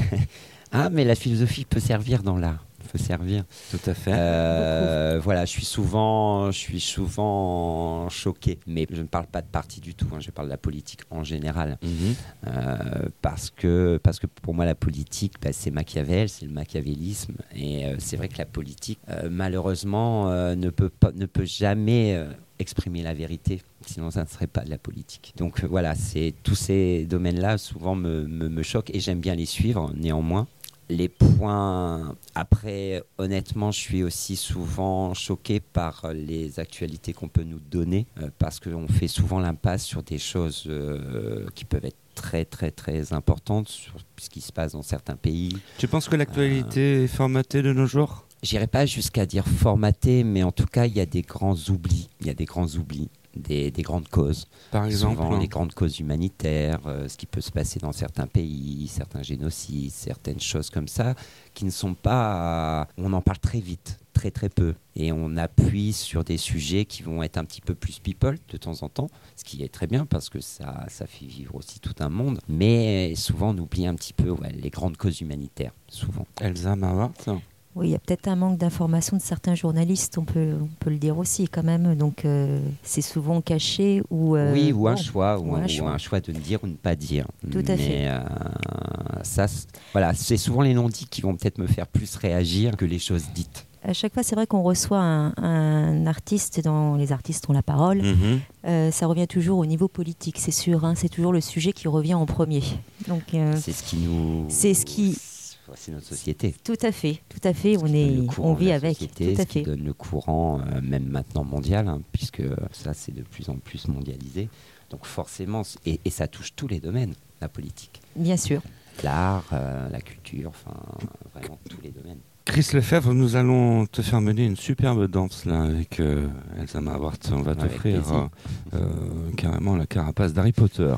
Ah, mais la philosophie peut servir dans l'art. Peut servir. Tout à fait. Euh, voilà, je suis souvent, je suis souvent choqué, mais je ne parle pas de parti du tout. Hein, je parle de la politique en général, Mhm. euh, parce que parce que pour moi la politique, bah, c'est Machiavel, c'est le machiavélisme, et euh, c'est vrai que la politique, euh, malheureusement, euh, ne peut pas, ne peut jamais euh, exprimer la vérité. Sinon, ça ne serait pas de la politique. Donc euh, voilà, c'est tous ces domaines-là souvent me, me, me choquent et j'aime bien les suivre. Néanmoins. Les points, après, honnêtement, je suis aussi souvent choqué par les actualités qu'on peut nous donner, euh, parce qu'on fait souvent l'impasse sur des choses euh, qui peuvent être très, très, très importantes, sur ce qui se passe dans certains pays. Tu penses que l'actualité est formatée de nos jours ? J'irai pas jusqu'à dire formaté, mais en tout cas, il y a des grands oublis. Il y a des grands oublis. Des, des grandes causes, Par exemple, souvent hein. les grandes causes humanitaires, euh, ce qui peut se passer dans certains pays, certains génocides, certaines choses comme ça, qui ne sont pas... On en parle très vite, très très peu, et on appuie sur des sujets qui vont être un petit peu plus people de temps en temps, ce qui est très bien parce que ça, ça fait vivre aussi tout un monde, mais souvent on oublie un petit peu ouais, les grandes causes humanitaires, souvent. Elsa Mawart. Oui, il y a peut-être un manque d'information de certains journalistes, on peut, on peut le dire aussi quand même. Donc euh, c'est souvent caché ou... euh, Oui, ou un bon, choix, ou, ou un, un ou choix. un choix de ne dire ou ne pas dire. Tout à Mais, fait. euh, ça, c'est- voilà, c'est souvent les non-dits qui vont peut-être me faire plus réagir que les choses dites. À chaque fois, c'est vrai qu'on reçoit un, un artiste dans Les artistes ont la parole. Mhm. Euh, ça revient toujours au niveau politique, c'est sûr. Hein, c'est toujours le sujet qui revient en premier. Donc, euh, C'est ce qui nous... c'est ce qui- C'est notre société. tout à fait, tout à fait. Ce On, qui donne est, le courant on de vit la avec. société, Tout à ce qui fait. donne le courant, euh, même maintenant mondial, hein, puisque ça, c'est de plus en plus mondialisé. Donc forcément, c- et, et ça touche tous les domaines, la politique. Bien sûr. L'art, euh, la culture, enfin, vraiment tous les domaines. Chris Lefebvre, nous allons te faire mener une superbe danse là avec euh, Elsa Mawart. On va Avec t'offrir plaisir. euh, euh, carrément la carapace d'Harry Potter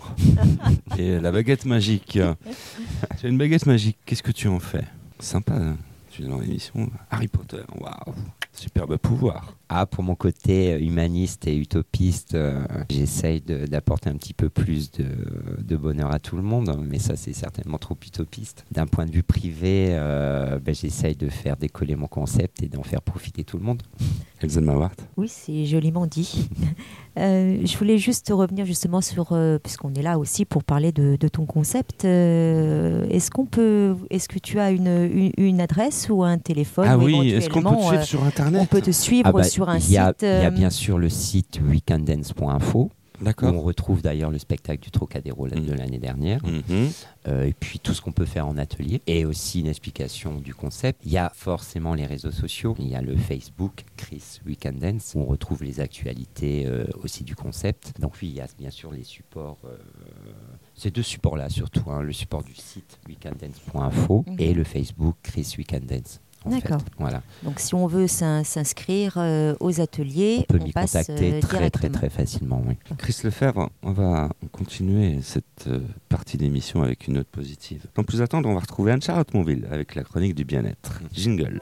et la baguette magique. Tu as une baguette magique, qu'est-ce que tu en fais ? Sympa, hein. Tu es dans l'émission Harry Potter, waouh, superbe pouvoir. Ah, pour mon côté humaniste et utopiste, euh, j'essaye de- d'apporter un petit peu plus de, de bonheur à tout le monde, mais ça c'est certainement trop utopiste. D'un point de vue privé, euh, ben, j'essaye de faire décoller mon concept et d'en faire profiter tout le monde. Elsa Mawart. Oui, c'est joliment dit. Euh, je voulais juste revenir justement sur, euh, puisqu'on est là aussi pour parler de, de ton concept. euh, est-ce qu'on peut, est-ce que tu as une, une, une adresse ou un téléphone Ah ou oui, est-ce qu'on peut te éventuellement, suivre euh, sur Internet ? on peut te suivre Ah bah, sur un il y a, site. il y a euh, bien sûr le site weekendance point info, où D'accord. on retrouve d'ailleurs le spectacle du Trocadéro de Mhm. l'année dernière. Mhm. Euh, et puis tout ce qu'on peut faire en atelier, et aussi une explication du concept. Il y a forcément les réseaux sociaux, il y a le Facebook Chris Weekend Dance, où on retrouve les actualités euh, aussi du concept. Donc oui, il y a bien sûr les supports, euh, ces deux supports-là surtout, hein, le support du site weekendance point info Mhm. et le Facebook Chris Weekend Dance. en D'accord. fait. Voilà. Donc si on veut s'in- s'inscrire euh, aux ateliers, On peut on m'y passe contacter euh, très très directement. très facilement. Oui. Chris Lefebvre, on va continuer cette euh, partie d'émission avec une note positive. Sans plus attendre, on va retrouver Anne-Charlotte Monville avec la chronique du bien-être. Jingle.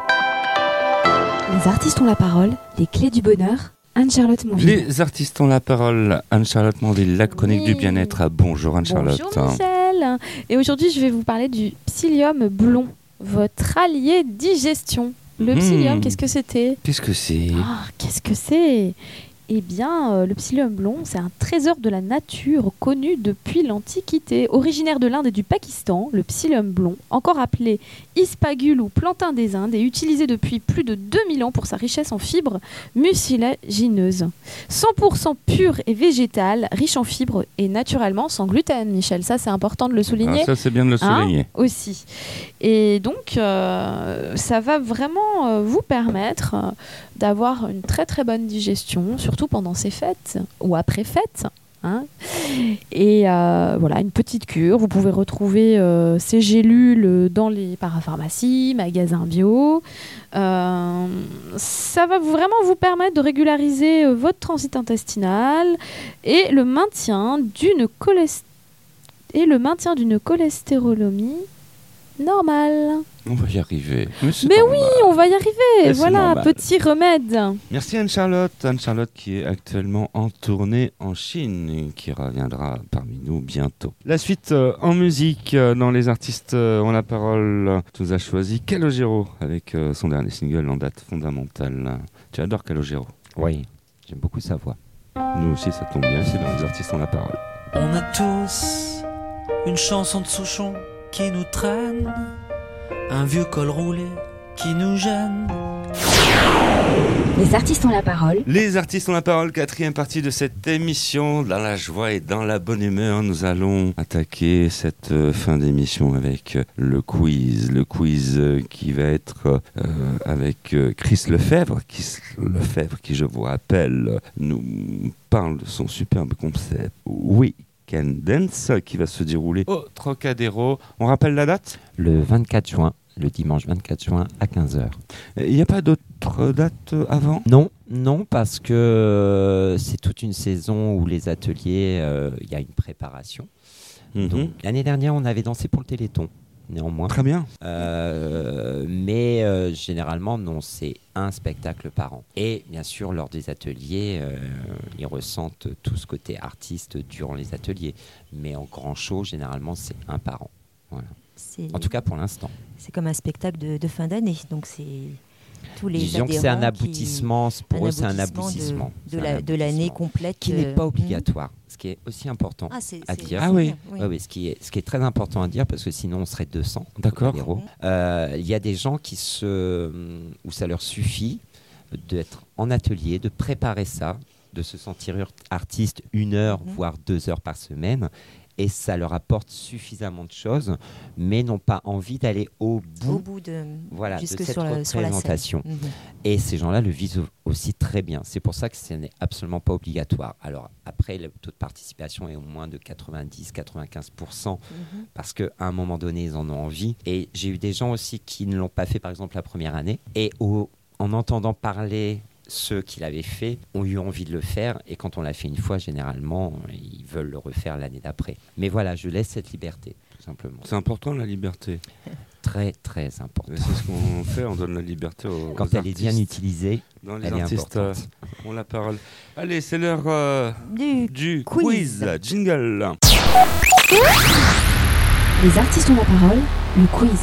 Les artistes ont la parole, les clés du bonheur. Anne-Charlotte Monville. Les artistes ont la parole. Anne-Charlotte Monville, la chronique Oui. du bien-être. Bonjour Anne-Charlotte. Bonjour Michel. Et aujourd'hui, je vais vous parler du psyllium blond, votre allié digestion. Le Mmh. psyllium, qu'est-ce que c'était Qu'est-ce que c'est ? Ah, qu'est-ce que c'est Eh bien, euh, le psyllium blond, c'est un trésor de la nature connu depuis l'Antiquité. Originaire de l'Inde et du Pakistan, le psyllium blond, encore appelé ispagule ou plantain des Indes, est utilisé depuis plus de deux mille ans pour sa richesse en fibres mucilagineuses. cent pour cent pur et végétal, riche en fibres et naturellement sans gluten, Michel. Ça, c'est important de le souligner. Ah, ça, c'est bien de le souligner. Hein, aussi. Et donc, euh, ça va vraiment euh, vous permettre euh, d'avoir une très très bonne digestion, surtout pendant ces fêtes ou après fêtes. Hein. Et euh, voilà, une petite cure. Vous pouvez retrouver euh, ces gélules dans les parapharmacies, magasins bio. Euh, ça va vraiment vous permettre de régulariser euh, votre transit intestinal et le maintien d'une cholest- et le maintien d'une cholestérolémie normale. On va y arriver. Mais, Mais oui, on va y arriver. Et voilà, petit remède. Merci Anne-Charlotte. Anne-Charlotte qui est actuellement en tournée en Chine et qui reviendra parmi nous bientôt. La suite euh, en musique, euh, dans les artistes euh, ont la parole. Tu nous as choisi Calogero avec euh, son dernier single en date fondamentale. Tu adores Calogero? Oui, j'aime beaucoup sa voix. Nous aussi, ça tombe bien, c'est dans les artistes ont la parole. On a tous une chanson de Souchon qui nous traîne, un vieux col roulé qui nous gêne. Les artistes ont la parole. Les artistes ont la parole, quatrième partie de cette émission. Dans la joie et dans la bonne humeur, nous allons attaquer cette euh, fin d'émission avec euh, le quiz. Le quiz euh, qui va être euh, avec euh, Chris Lefebvre. Chris Lefebvre qui, je vous rappelle, nous parle de son superbe concept We Can Dance qui va se dérouler au Trocadéro. On rappelle la date ? Le vingt-quatre juin, le dimanche vingt-quatre juin à quinze heures. Il n'y a pas d'autres dates avant ? Non, non, parce que euh, c'est toute une saison où les ateliers, il euh, y a une préparation. Mm-hmm. Donc, l'année dernière, on avait dansé pour le Téléthon, néanmoins. Très bien. Euh, mais euh, généralement, non, c'est un spectacle par an. Et bien sûr, lors des ateliers, euh, ils ressentent tout ce côté artiste durant les ateliers. Mais en grand show, généralement, c'est un par an. Voilà. C'est... En tout cas, pour l'instant. C'est comme un spectacle de, de fin d'année, donc c'est tous les Disons que c'est un aboutissement, qui... pour un eux c'est un aboutissement aboutissement. de, de, la, de l'année complète. Qui euh... n'est pas obligatoire, ce qui est aussi important ah, c'est, à c'est... dire. Ah oui. oui. Ouais, oui, ce, qui est, ce qui est très important à dire, parce que sinon on serait deux cents. D'accord. Il euh, y a des gens qui se, où ça leur suffit d'être en atelier, de préparer ça, de se sentir artiste une heure, mmh. voire deux heures par semaine. Et ça leur apporte suffisamment de choses, mais n'ont pas envie d'aller au bout, au bout de, voilà, de cette sur la, représentation. Sur la scène. Et ces gens-là le vivent aussi très bien. C'est pour ça que ce n'est absolument pas obligatoire. Alors après, le taux de participation est au moins de quatre-vingt-dix à quatre-vingt-quinze pour cent mm-hmm. parce qu'à un moment donné, ils en ont envie. Et j'ai eu des gens aussi qui ne l'ont pas fait, par exemple, la première année. Et au, en entendant parler... ceux qui l'avaient fait ont eu envie de le faire et quand on l'a fait une fois, généralement, ils veulent le refaire l'année d'après. Mais voilà, je laisse cette liberté, tout simplement. C'est important la liberté. Très, très important. Et c'est ce qu'on fait, on donne la liberté aux Quand aux elle est bien utilisée, dans les elle artistes est importante. Euh, ont la parole. Allez, c'est l'heure euh, du, du quiz. quiz. Jingle. Les artistes ont la parole, le quiz.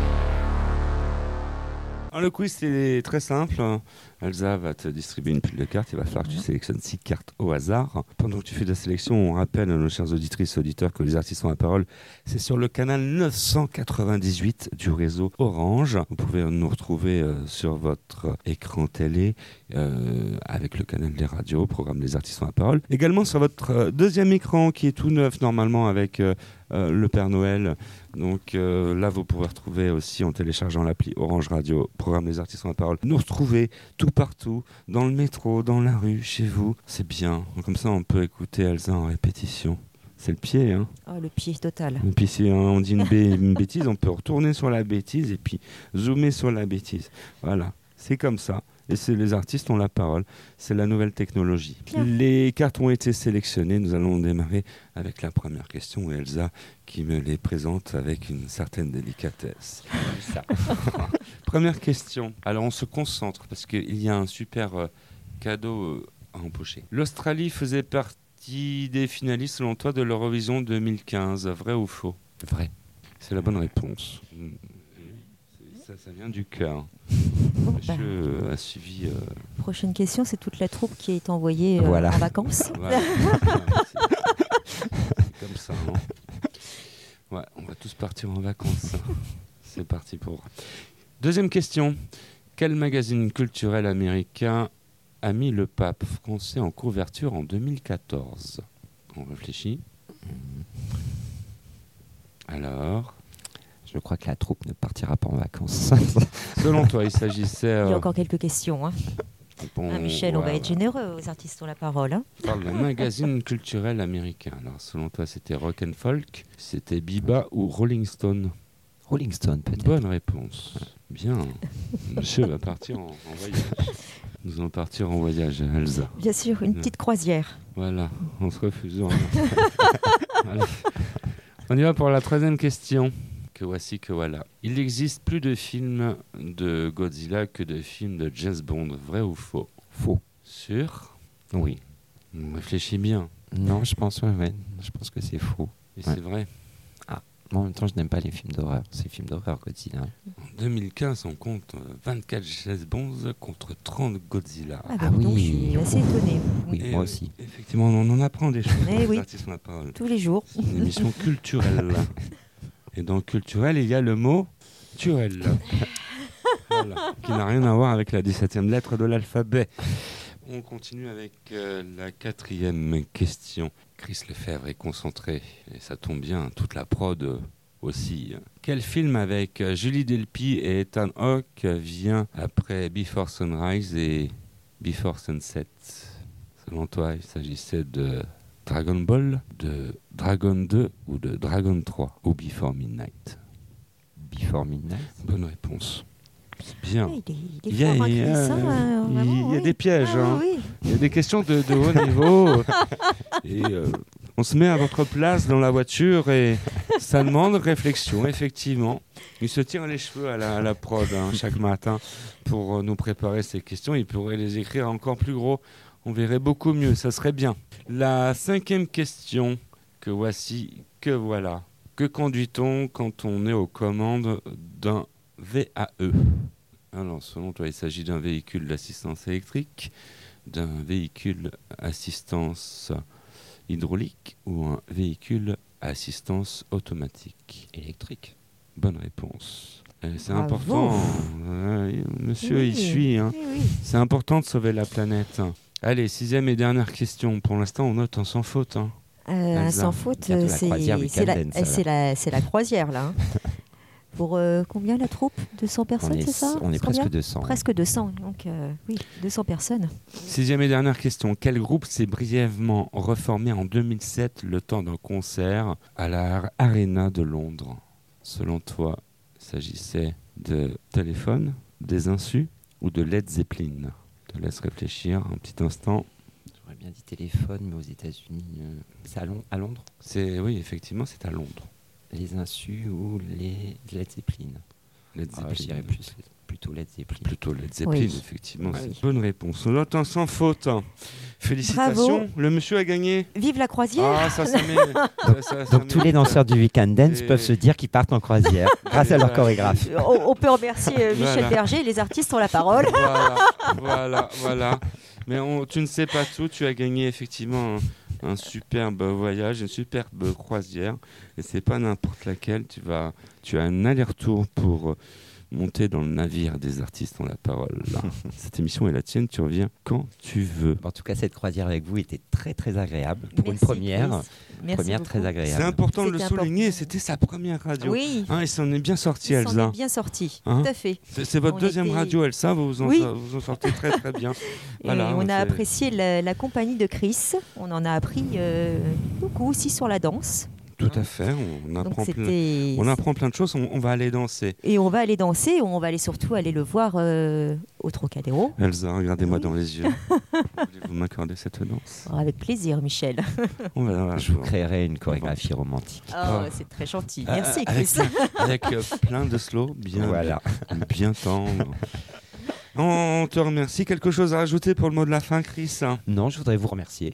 Alors, le quiz, c'est très simple. Elsa va te distribuer une pile de cartes. Il va falloir que tu sélectionnes six cartes au hasard. Pendant que tu fais de la sélection, on rappelle à nos chers auditrices et auditeurs que les artistes ont la parole. C'est sur le canal neuf cent quatre-vingt-dix-huit du réseau Orange. Vous pouvez nous retrouver euh, sur votre écran télé euh, avec le canal des radios, programme Les artistes ont la parole. Également sur votre euh, deuxième écran qui est tout neuf normalement avec euh, euh, le Père Noël. Donc euh, là, vous pouvez retrouver aussi en téléchargeant l'appli Orange Radio, programme Les artistes ont la parole. Nous retrouver tout partout, dans le métro, dans la rue, chez vous. C'est bien. Comme ça, on peut écouter Elsa en répétition. C'est le pied, hein. Oh, le pied total. Et puis si hein, on dit une, bé- une bêtise, on peut retourner sur la bêtise et puis zoomer sur la bêtise. Voilà, c'est comme ça. Et c'est, les artistes ont la parole. C'est la nouvelle technologie. Bien. Les cartes ont été sélectionnées. Nous allons démarrer avec la première question. Et Elsa qui me les présente avec une certaine délicatesse. Ça. Première question. Alors on se concentre parce qu'il y a un super euh, cadeau euh, à empocher. L'Australie faisait partie des finalistes selon toi de l'Eurovision deux mille quinze. Vrai ou faux ? Vrai. C'est la bonne réponse. Ça, ça vient du cœur. Bon, Monsieur bah, a suivi. Euh... Prochaine question, c'est toute la troupe qui est envoyée euh, Voilà. en vacances. Voilà. C'est comme ça. Hein. Ouais, on va tous partir en vacances. C'est parti pour. Deuxième question. Quel magazine culturel américain a mis le pape français en couverture en deux mille quatorze? On réfléchit. Alors, Je crois que la troupe ne partira pas en vacances. selon toi, il s'agissait. Il y euh, a encore quelques questions. Hein. bon, Ah, Michel, on va voilà. être généreux, aux artistes ont la parole. Hein. On parle d'un magazine culturel américain. Alors, selon toi, c'était Rock and Folk, c'était Biba ou Rolling Stone? Rolling Stone, peut-être. Bonne réponse. Bien. Monsieur va partir en, en voyage. Nous allons partir en voyage, Elsa. Bien sûr, une petite croisière. Voilà, on se refuse. On... Voilà. On y va pour la troisième question. Que voici, que voilà. Il existe plus de films de Godzilla que de films de James Bond. Vrai ou faux? Faux. Sûr? Oui. On réfléchit bien. Non, je pense, ouais, ouais. Je pense que c'est faux. Et Ouais. c'est vrai. Moi, en même temps, je n'aime pas les films d'horreur. Ces films d'horreur Godzilla. En deux mille quinze, on compte euh, vingt-quatre James Bond contre trente Godzilla. Ah, bah, Ah donc, oui. je suis assez étonnée. Oui, Et, moi euh, aussi. Effectivement, on en apprend des choses. Eh dans les oui. artistes ont la parole. Tous les jours. C'est une émission culturelle. Et dans culturel, il y a le mot turel. Voilà, qui n'a rien à voir avec la dix-septième lettre de l'alphabet. On continue avec euh, la quatrième question. Chris Lefebvre est concentré, et ça tombe bien, toute la prod euh, aussi. Quel film avec euh, Julie Delpy et Ethan Hawke vient après Before Sunrise et Before Sunset? Selon toi, il s'agissait de Dragon Ball, de Dragon deux ou de Dragon trois ou Before Midnight? Before Midnight. Bonne réponse. C'est bien. Oui, il est, il est Il y a, fort, hein, il y a- Chris, hein, euh, il y a vraiment, oui. des pièges. Ah, hein. oui. Il y a des questions de, de haut niveau. Et euh, on se met à votre place dans la voiture et ça demande réflexion, effectivement. Il se tire les cheveux à la, à la prod hein, chaque matin pour euh, nous préparer ces questions. Il pourrait les écrire encore plus gros. On verrait beaucoup mieux. Ça serait bien. La cinquième question que voici, que voilà. Que conduit-on quand on est aux commandes d'un V A E? Alors, selon toi, il s'agit d'un véhicule d'assistance électrique, d'un véhicule assistance hydraulique ou un véhicule assistance automatique? Électrique. Bonne réponse. Et c'est Bravo. important. Euh, monsieur, Oui, il suit. Hein. oui, oui. C'est important de sauver la planète. Allez, sixième et dernière question. Pour l'instant, on note un sans faute. Hein. Euh, Elsa, sans faute, bientôt euh, la c'est croisière c'est la, Weekend Dance, eh, c'est la, c'est la croisière, là. hein. Pour euh, combien la troupe? deux cents On personnes, est, c'est ça on est C'est presque combien deux cents. Presque deux cents, donc euh, oui, deux cents personnes. Sixième et dernière question. Quel groupe s'est brièvement reformé en deux mille sept le temps d'un concert à la Arena de Londres? Selon toi, il s'agissait de Téléphone, des Insus ou de Led Zeppelin? Je te laisse réfléchir un petit instant. J'aurais bien dit téléphone, mais aux États-Unis, euh, c'est à, Lon- à Londres. C'est, oui, effectivement, c'est à Londres. Les Insus ou les Led Zeppelin. Led Ah, Zeppelin. je dirais plus, plutôt Led Zeppelin. Plutôt Led Zeppelin, Oui. effectivement. Oui. C'est une bonne réponse. On note un sans faute. Félicitations. Bravo. Le monsieur a gagné. Vive la croisière. Ah, ça, ça met... ça, ça, ça Donc tous met- les danseurs du Weekend Dance Et- peuvent se dire qu'ils partent en croisière grâce à leur chorégraphe. Euh, on, on peut remercier euh, Michel Voilà. Berger, les artistes ont la parole. Voilà, voilà, voilà. Mais on- tu ne sais pas tout. Tu as gagné effectivement un, un superbe voyage, une superbe croisière. Et c'est pas n'importe laquelle. Tu vas, tu as un aller-retour pour euh, monter dans le navire des artistes ont la parole. Là. Cette émission est la tienne. Tu reviens quand tu veux. En tout cas, cette croisière avec vous était très très agréable pour Merci, une première. Chris. Merci Première beaucoup. très C'est agréable. important de le C'était souligner. important. C'était sa première radio. Oui, Hein, il s'en est bien sorti, il s'en Elsa. est bien sorti, Hein tout à fait. C'est, c'est votre On deuxième était- radio, Elsa. Vous vous en, Oui. vous en sortez très très bien. Et Voilà, on a c'est- apprécié la, la compagnie de Chris. On en a appris euh, beaucoup aussi sur la danse. Tout à fait. On Donc apprend, plein, c'était. on apprend plein de choses. On, on va aller danser. Et on va aller danser. On va aller surtout aller le voir euh, au Trocadéro. Elsa, regardez-moi Oui. dans les yeux. Voulez-vous m'accorder cette danse? Oh, avec plaisir, Michel. On va, Je vous créerai une chorégraphie romantique. Oh, Ah. c'est très gentil. Ah, Merci, avec, Chris. avec euh, plein de slow, bien, Voilà. bien tendre. On te remercie. Quelque chose à rajouter pour le mot de la fin, Chris? Non, je voudrais vous remercier.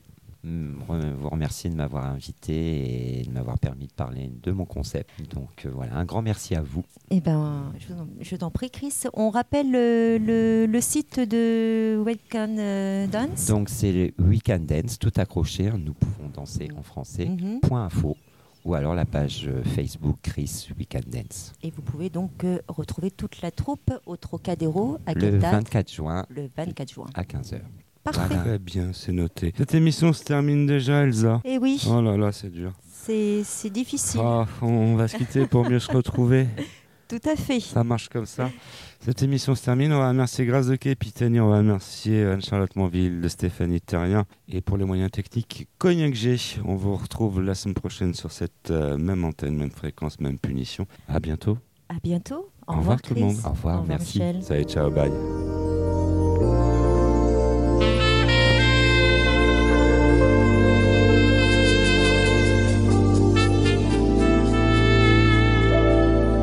vous remercier de m'avoir invité et de m'avoir permis de parler de mon concept. Donc euh, voilà, un grand merci à vous. Eh ben, je, je t'en prie, Chris. On rappelle le, le, le site de We Can euh, Dance. Donc c'est le We Can Dance, tout accroché, hein, nous pouvons danser en français, Mm-hmm. point info. Ou alors la page Facebook Chris We Can Dance. Et vous pouvez donc euh, retrouver toute la troupe au Trocadéro à Le quelle date vingt-quatre juin. Le vingt-quatre juin. À quinze heures. Parfait. Voilà. Très bien, c'est noté. Cette émission se termine déjà, Elsa. Eh oui. Oh là là, c'est dur. C'est, c'est difficile. Ah, on va se quitter pour mieux se retrouver. Tout à fait. Ça marche comme ça. Cette émission se termine. On va remercier Grâce de Capitani, on va remercier Anne-Charlotte Monville, de Stéphanie Terrien. Et pour les moyens techniques, Cognac G. On vous retrouve la semaine prochaine sur cette euh, même antenne, même fréquence, même punition. À bientôt. À bientôt. Au, Au revoir tout le Chris. monde. Au revoir, Au revoir, merci. Michel. Salut, ciao, bye.